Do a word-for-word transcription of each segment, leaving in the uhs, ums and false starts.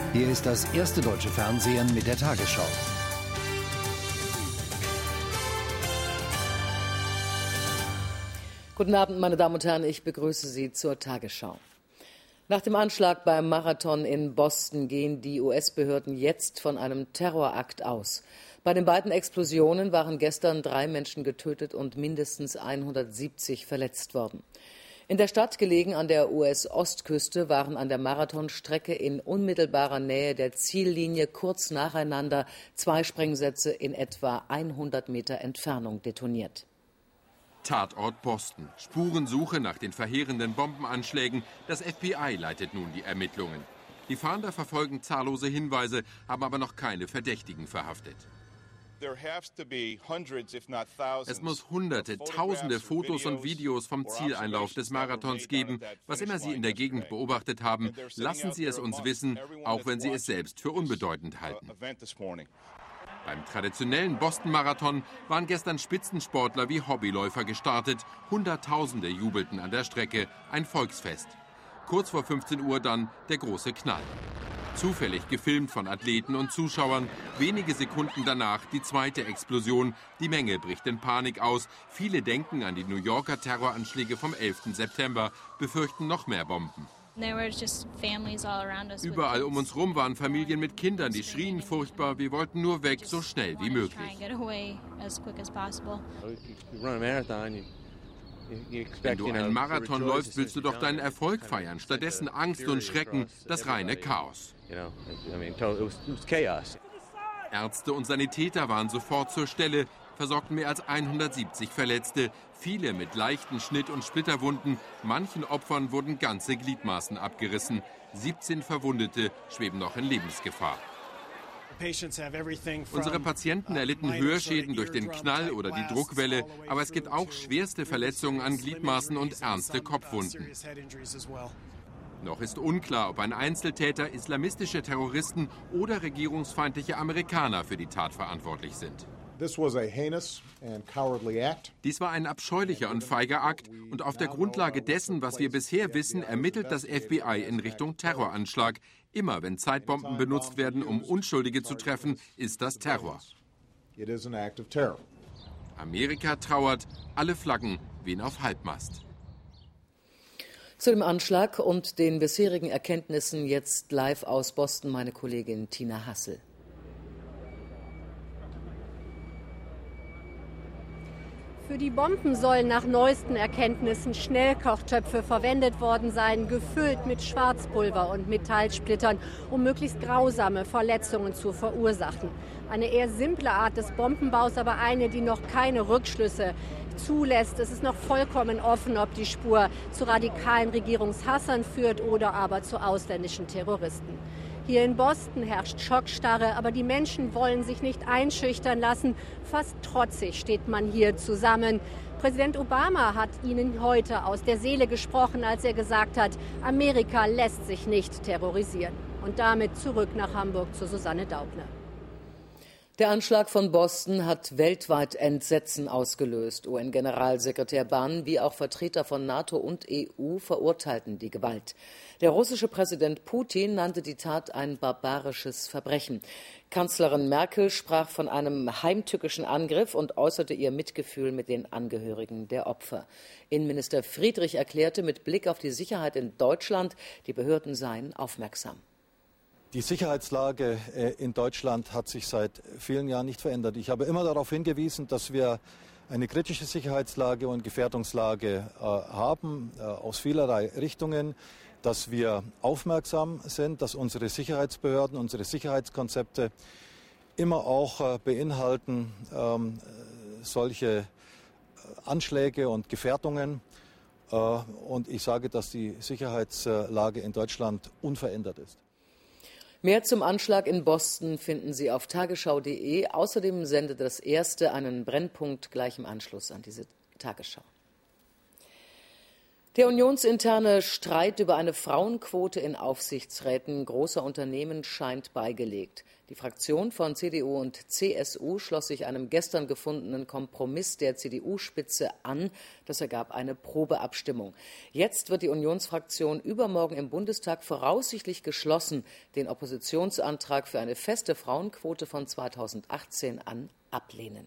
Hier ist das erste deutsche Fernsehen mit der Tagesschau. Guten Abend, meine Damen und Herren, ich begrüße Sie zur Tagesschau. Nach dem Anschlag beim Marathon in Boston gehen die U S-Behörden jetzt von einem Terrorakt aus. Bei den beiden Explosionen waren gestern drei Menschen getötet und mindestens hundertsiebzig verletzt worden. In der Stadt, gelegen an der U S-Ostküste, waren an der Marathonstrecke in unmittelbarer Nähe der Ziellinie kurz nacheinander zwei Sprengsätze in etwa hundert Meter Entfernung detoniert. Tatort Boston. Spurensuche nach den verheerenden Bombenanschlägen. Das F B I leitet nun die Ermittlungen. Die Fahnder verfolgen zahllose Hinweise, haben aber noch keine Verdächtigen verhaftet. Es muss Hunderte, Tausende Fotos und Videos vom Zieleinlauf des Marathons geben. Was immer Sie in der Gegend beobachtet haben, lassen Sie es uns wissen, auch wenn Sie es selbst für unbedeutend halten. Beim traditionellen Boston-Marathon waren gestern Spitzensportler wie Hobbyläufer gestartet. Hunderttausende jubelten an der Strecke, ein Volksfest. Kurz vor fünfzehn Uhr dann der große Knall. Zufällig gefilmt von Athleten und Zuschauern. Wenige Sekunden danach die zweite Explosion. Die Menge bricht in Panik aus. Viele denken an die New Yorker Terroranschläge vom elften September, befürchten noch mehr Bomben. Überall um uns rum waren Familien mit Kindern, die schrien furchtbar. Wir wollten nur weg, so schnell wie möglich. Wenn du einen Marathon läufst, willst du doch deinen Erfolg feiern. Stattdessen Angst und Schrecken, das reine Chaos. Ärzte und Sanitäter waren sofort zur Stelle, versorgten mehr als hundertsiebzig Verletzte, viele mit leichten Schnitt- und Splitterwunden. Manchen Opfern wurden ganze Gliedmaßen abgerissen. siebzehn Verwundete schweben noch in Lebensgefahr. Unsere Patienten erlitten Hörschäden durch den Knall oder die Druckwelle, aber es gibt auch schwerste Verletzungen an Gliedmaßen und ernste Kopfwunden. Noch ist unklar, ob ein Einzeltäter, islamistische Terroristen oder regierungsfeindliche Amerikaner für die Tat verantwortlich sind. Dies war ein abscheulicher und feiger Akt und auf der Grundlage dessen, was wir bisher wissen, ermittelt das F B I in Richtung Terroranschlag. Immer wenn Zeitbomben benutzt werden, um Unschuldige zu treffen, ist das Terror. Amerika trauert, alle Flaggen wehen auf Halbmast. Zu dem Anschlag und den bisherigen Erkenntnissen jetzt live aus Boston meine Kollegin Tina Hassel. Für die Bomben sollen nach neuesten Erkenntnissen Schnellkochtöpfe verwendet worden sein, gefüllt mit Schwarzpulver und Metallsplittern, um möglichst grausame Verletzungen zu verursachen. Eine eher simple Art des Bombenbaus, aber eine, die noch keine Rückschlüsse zulässt. Es ist noch vollkommen offen, ob die Spur zu radikalen Regierungshassern führt oder aber zu ausländischen Terroristen. Hier in Boston herrscht Schockstarre, aber die Menschen wollen sich nicht einschüchtern lassen. Fast trotzig steht man hier zusammen. Präsident Obama hat ihnen heute aus der Seele gesprochen, als er gesagt hat, Amerika lässt sich nicht terrorisieren. Und damit zurück nach Hamburg zu Susanne Daubner. Der Anschlag von Boston hat weltweit Entsetzen ausgelöst. U N-Generalsekretär Ban wie auch Vertreter von NATO und E U verurteilten die Gewalt. Der russische Präsident Putin nannte die Tat ein barbarisches Verbrechen. Kanzlerin Merkel sprach von einem heimtückischen Angriff und äußerte ihr Mitgefühl mit den Angehörigen der Opfer. Innenminister Friedrich erklärte mit Blick auf die Sicherheit in Deutschland, die Behörden seien aufmerksam. Die Sicherheitslage in Deutschland hat sich seit vielen Jahren nicht verändert. Ich habe immer darauf hingewiesen, dass wir eine kritische Sicherheitslage und Gefährdungslage äh, haben, äh, aus vielerlei Richtungen, dass wir aufmerksam sind, dass unsere Sicherheitsbehörden, unsere Sicherheitskonzepte immer auch äh, beinhalten ähm, solche Anschläge und Gefährdungen. Äh, und ich sage, dass die Sicherheitslage in Deutschland unverändert ist. Mehr zum Anschlag in Boston finden Sie auf tagesschau punkt de. Außerdem sendet das Erste einen Brennpunkt gleich im Anschluss an diese Tagesschau. Der unionsinterne Streit über eine Frauenquote in Aufsichtsräten großer Unternehmen scheint beigelegt. Die Fraktion von C D U und C S U schloss sich einem gestern gefundenen Kompromiss der C D U-Spitze an. Das ergab eine Probeabstimmung. Jetzt wird die Unionsfraktion übermorgen im Bundestag voraussichtlich geschlossen den Oppositionsantrag für eine feste Frauenquote von zweitausendachtzehn an ablehnen.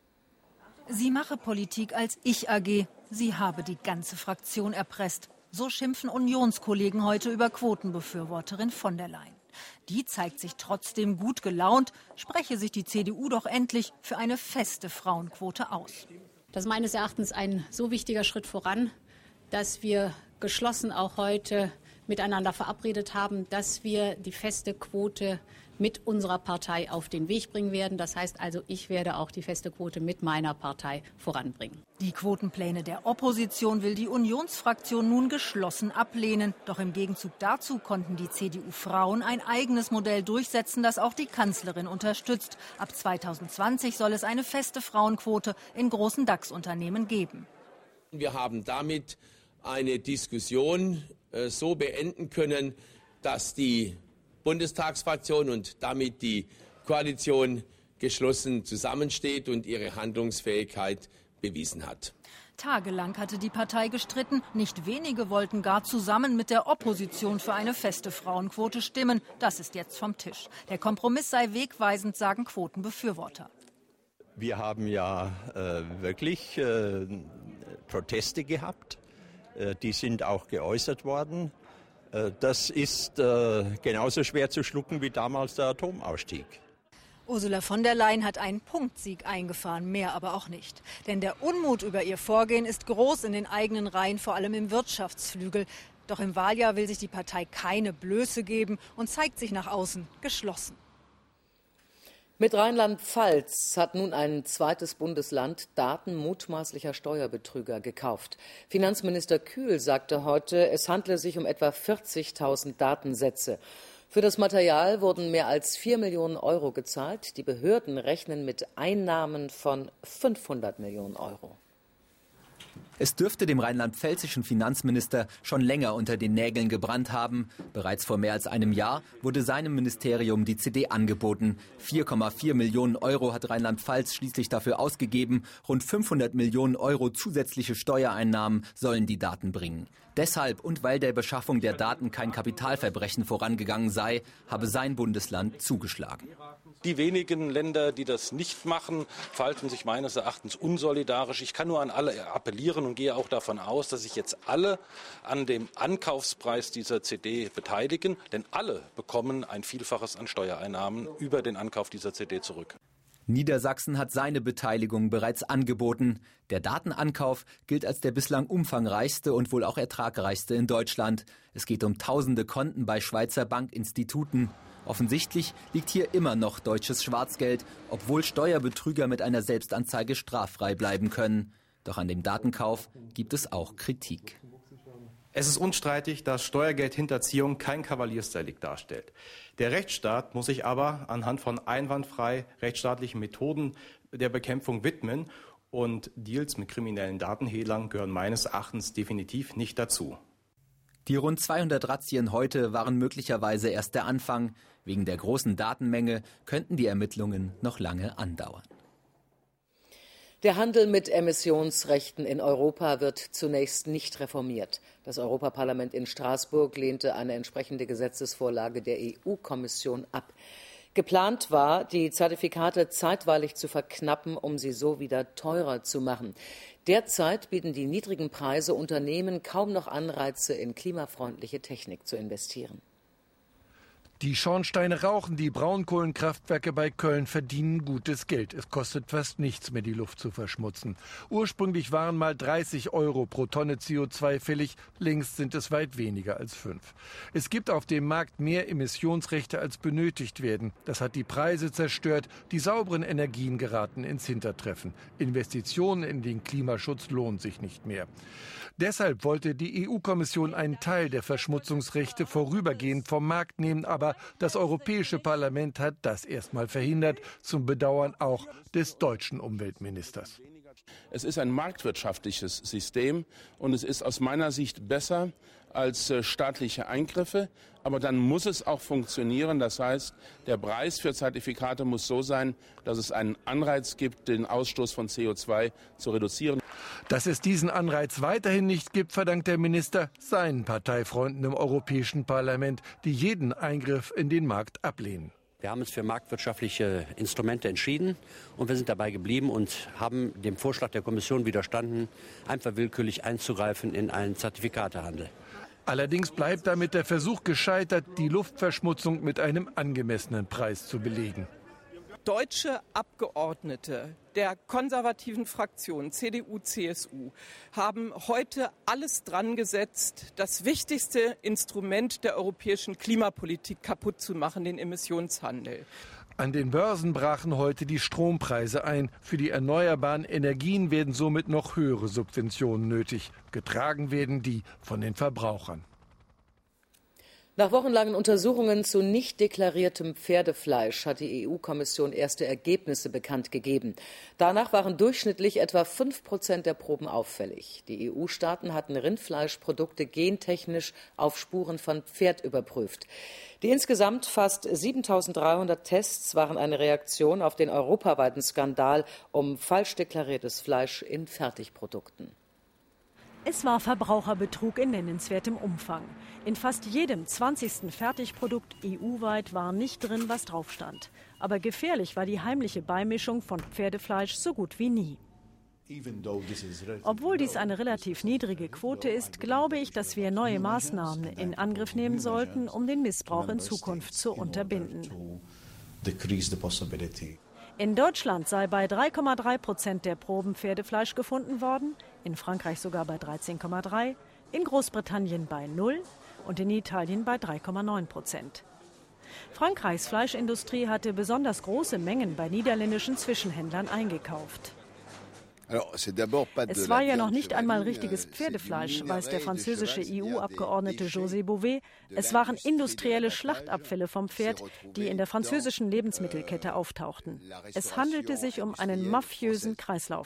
Sie mache Politik als Ich-A G. Sie habe die ganze Fraktion erpresst. So schimpfen Unionskollegen heute über Quotenbefürworterin von der Leyen. Die zeigt sich trotzdem gut gelaunt, spreche sich die C D U doch endlich für eine feste Frauenquote aus. Das ist meines Erachtens ein so wichtiger Schritt voran, dass wir geschlossen auch heute miteinander verabredet haben, dass wir die feste Quote mit unserer Partei auf den Weg bringen werden. Das heißt also, ich werde auch die feste Quote mit meiner Partei voranbringen. Die Quotenpläne der Opposition will die Unionsfraktion nun geschlossen ablehnen. Doch im Gegenzug dazu konnten die C D U-Frauen ein eigenes Modell durchsetzen, das auch die Kanzlerin unterstützt. Ab zweitausendzwanzig soll es eine feste Frauenquote in großen DAX-Unternehmen geben. Wir haben damit eine Diskussion äh, so beenden können, dass die Bundestagsfraktion und damit die Koalition geschlossen zusammensteht und ihre Handlungsfähigkeit bewiesen hat. Tagelang hatte die Partei gestritten. Nicht wenige wollten gar zusammen mit der Opposition für eine feste Frauenquote stimmen. Das ist jetzt vom Tisch. Der Kompromiss sei wegweisend, sagen Quotenbefürworter. Wir haben ja äh, wirklich äh, Proteste gehabt. Äh, die sind auch geäußert worden. Das ist äh, genauso schwer zu schlucken wie damals der Atomausstieg. Ursula von der Leyen hat einen Punktsieg eingefahren, mehr aber auch nicht. Denn der Unmut über ihr Vorgehen ist groß in den eigenen Reihen, vor allem im Wirtschaftsflügel. Doch im Wahljahr will sich die Partei keine Blöße geben und zeigt sich nach außen geschlossen. Mit Rheinland-Pfalz hat nun ein zweites Bundesland Daten mutmaßlicher Steuerbetrüger gekauft. Finanzminister Kühl sagte heute, es handle sich um etwa vierzigtausend Datensätze. Für das Material wurden mehr als vier Millionen Euro gezahlt. Die Behörden rechnen mit Einnahmen von fünfhundert Millionen Euro. Es dürfte dem rheinland-pfälzischen Finanzminister schon länger unter den Nägeln gebrannt haben. Bereits vor mehr als einem Jahr wurde seinem Ministerium die C D angeboten. vier Komma vier Millionen Euro hat Rheinland-Pfalz schließlich dafür ausgegeben. Rund fünfhundert Millionen Euro zusätzliche Steuereinnahmen sollen die Daten bringen. Deshalb und weil der Beschaffung der Daten kein Kapitalverbrechen vorangegangen sei, habe sein Bundesland zugeschlagen. Die wenigen Länder, die das nicht machen, verhalten sich meines Erachtens unsolidarisch. Ich kann nur an alle appellieren und gehe auch davon aus, dass sich jetzt alle an dem Ankaufspreis dieser C D beteiligen. Denn alle bekommen ein Vielfaches an Steuereinnahmen über den Ankauf dieser C D zurück. Niedersachsen hat seine Beteiligung bereits angeboten. Der Datenankauf gilt als der bislang umfangreichste und wohl auch ertragreichste in Deutschland. Es geht um tausende Konten bei Schweizer Bankinstituten. Offensichtlich liegt hier immer noch deutsches Schwarzgeld, obwohl Steuerbetrüger mit einer Selbstanzeige straffrei bleiben können. Doch an dem Datenkauf gibt es auch Kritik. Es ist unstreitig, dass Steuergeldhinterziehung kein Kavaliersdelikt darstellt. Der Rechtsstaat muss sich aber anhand von einwandfrei rechtsstaatlichen Methoden der Bekämpfung widmen. Und Deals mit kriminellen Datenhehler gehören meines Erachtens definitiv nicht dazu. Die rund zweihundert Razzien heute waren möglicherweise erst der Anfang. Wegen der großen Datenmenge könnten die Ermittlungen noch lange andauern. Der Handel mit Emissionsrechten in Europa wird zunächst nicht reformiert. Das Europaparlament in Straßburg lehnte eine entsprechende Gesetzesvorlage der E U-Kommission ab. Geplant war, die Zertifikate zeitweilig zu verknappen, um sie so wieder teurer zu machen. Derzeit bieten die niedrigen Preise Unternehmen kaum noch Anreize, in klimafreundliche Technik zu investieren. Die Schornsteine rauchen, die Braunkohlenkraftwerke bei Köln verdienen gutes Geld. Es kostet fast nichts mehr, die Luft zu verschmutzen. Ursprünglich waren mal dreißig Euro pro Tonne C O zwei fällig, längst sind es weit weniger als fünf. Es gibt auf dem Markt mehr Emissionsrechte, als benötigt werden. Das hat die Preise zerstört, die sauberen Energien geraten ins Hintertreffen. Investitionen in den Klimaschutz lohnen sich nicht mehr. Deshalb wollte die E U-Kommission einen Teil der Verschmutzungsrechte vorübergehend vom Markt nehmen, aber das Europäische Parlament hat das erstmal verhindert, zum Bedauern auch des deutschen Umweltministers. Es ist ein marktwirtschaftliches System und es ist aus meiner Sicht besser als äh, staatliche Eingriffe. Aber dann muss es auch funktionieren. Das heißt, der Preis für Zertifikate muss so sein, dass es einen Anreiz gibt, den Ausstoß von C O zwei zu reduzieren. Dass es diesen Anreiz weiterhin nicht gibt, verdankt der Minister seinen Parteifreunden im Europäischen Parlament, die jeden Eingriff in den Markt ablehnen. Wir haben uns für marktwirtschaftliche Instrumente entschieden und wir sind dabei geblieben und haben dem Vorschlag der Kommission widerstanden, einfach willkürlich einzugreifen in einen Zertifikatehandel. Allerdings bleibt damit der Versuch gescheitert, die Luftverschmutzung mit einem angemessenen Preis zu belegen. Deutsche Abgeordnete der konservativen Fraktionen C D U, C S U haben heute alles dran gesetzt, das wichtigste Instrument der europäischen Klimapolitik kaputt zu machen, den Emissionshandel. An den Börsen brachen heute die Strompreise ein. Für die erneuerbaren Energien werden somit noch höhere Subventionen nötig. Getragen werden die von den Verbrauchern. Nach wochenlangen Untersuchungen zu nicht deklariertem Pferdefleisch hat die E U-Kommission erste Ergebnisse bekannt gegeben. Danach waren durchschnittlich etwa fünf Prozent der Proben auffällig. Die E U-Staaten hatten Rindfleischprodukte gentechnisch auf Spuren von Pferd überprüft. Die insgesamt fast siebentausenddreihundert Tests waren eine Reaktion auf den europaweiten Skandal um falsch deklariertes Fleisch in Fertigprodukten. Es war Verbraucherbetrug in nennenswertem Umfang. In fast jedem zwanzigsten Fertigprodukt E U-weit war nicht drin, was drauf stand. Aber gefährlich war die heimliche Beimischung von Pferdefleisch so gut wie nie. Obwohl dies eine relativ niedrige Quote ist, glaube ich, dass wir neue Maßnahmen in Angriff nehmen sollten, um den Missbrauch in Zukunft zu unterbinden. In Deutschland sei bei drei Komma drei Prozent der Proben Pferdefleisch gefunden worden, in Frankreich sogar bei dreizehn Komma drei, in Großbritannien bei null und in Italien bei drei Komma neun Prozent. Frankreichs Fleischindustrie hatte besonders große Mengen bei niederländischen Zwischenhändlern eingekauft. Es war ja noch nicht einmal richtiges Pferdefleisch, weiß der französische E U-Abgeordnete José Bové. Es waren industrielle Schlachtabfälle vom Pferd, die in der französischen Lebensmittelkette auftauchten. Es handelte sich um einen mafiösen Kreislauf.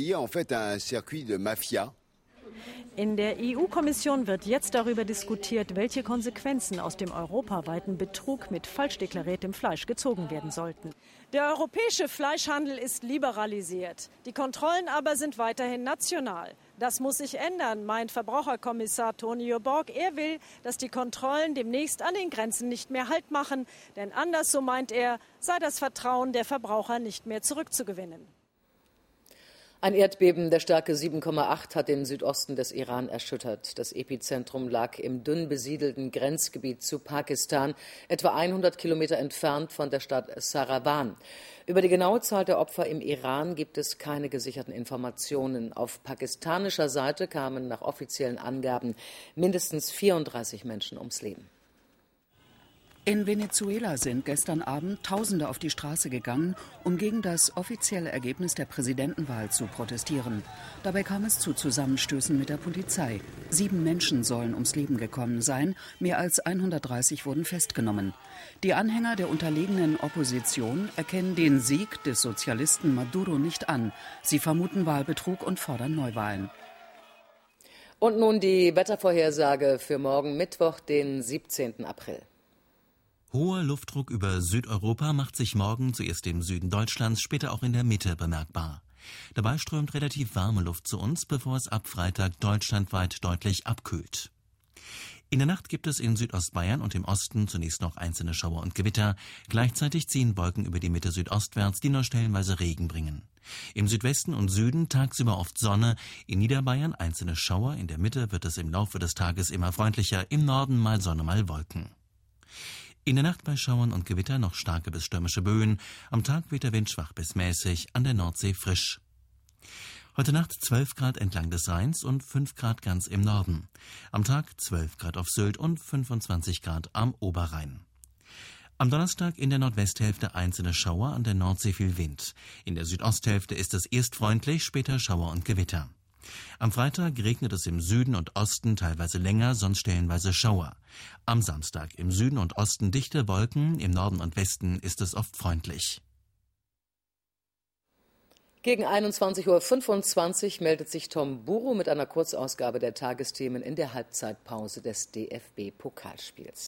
In der E U-Kommission wird jetzt darüber diskutiert, welche Konsequenzen aus dem europaweiten Betrug mit falsch deklariertem Fleisch gezogen werden sollten. Der europäische Fleischhandel ist liberalisiert. Die Kontrollen aber sind weiterhin national. Das muss sich ändern, meint Verbraucherkommissar Tonio Borg. Er will, dass die Kontrollen demnächst an den Grenzen nicht mehr Halt machen. Denn anders, so meint er, sei das Vertrauen der Verbraucher nicht mehr zurückzugewinnen. Ein Erdbeben der Stärke sieben Komma acht hat den Südosten des Iran erschüttert. Das Epizentrum lag im dünn besiedelten Grenzgebiet zu Pakistan, etwa hundert Kilometer entfernt von der Stadt Sarawan. Über die genaue Zahl der Opfer im Iran gibt es keine gesicherten Informationen. Auf pakistanischer Seite kamen nach offiziellen Angaben mindestens vierunddreißig Menschen ums Leben. In Venezuela sind gestern Abend Tausende auf die Straße gegangen, um gegen das offizielle Ergebnis der Präsidentenwahl zu protestieren. Dabei kam es zu Zusammenstößen mit der Polizei. Sieben Menschen sollen ums Leben gekommen sein, mehr als hundertdreißig wurden festgenommen. Die Anhänger der unterlegenen Opposition erkennen den Sieg des Sozialisten Maduro nicht an. Sie vermuten Wahlbetrug und fordern Neuwahlen. Und nun die Wettervorhersage für morgen Mittwoch, den siebzehnten April. Hoher Luftdruck über Südeuropa macht sich morgen zuerst im Süden Deutschlands, später auch in der Mitte bemerkbar. Dabei strömt relativ warme Luft zu uns, bevor es ab Freitag deutschlandweit deutlich abkühlt. In der Nacht gibt es in Südostbayern und im Osten zunächst noch einzelne Schauer und Gewitter. Gleichzeitig ziehen Wolken über die Mitte südostwärts, die nur stellenweise Regen bringen. Im Südwesten und Süden tagsüber oft Sonne, in Niederbayern einzelne Schauer, in der Mitte wird es im Laufe des Tages immer freundlicher, im Norden mal Sonne, mal Wolken. In der Nacht bei Schauern und Gewitter noch starke bis stürmische Böen. Am Tag wird der Wind schwach bis mäßig, an der Nordsee frisch. Heute Nacht zwölf Grad entlang des Rheins und fünf Grad ganz im Norden. Am Tag zwölf Grad auf Sylt und fünfundzwanzig Grad am Oberrhein. Am Donnerstag in der Nordwesthälfte einzelne Schauer, an der Nordsee viel Wind. In der Südosthälfte ist es erst freundlich, später Schauer und Gewitter. Am Freitag regnet es im Süden und Osten teilweise länger, sonst stellenweise Schauer. Am Samstag im Süden und Osten dichte Wolken, im Norden und Westen ist es oft freundlich. Gegen einundzwanzig Uhr fünfundzwanzig meldet sich Tom Buro mit einer Kurzausgabe der Tagesthemen in der Halbzeitpause des D F B-Pokalspiels.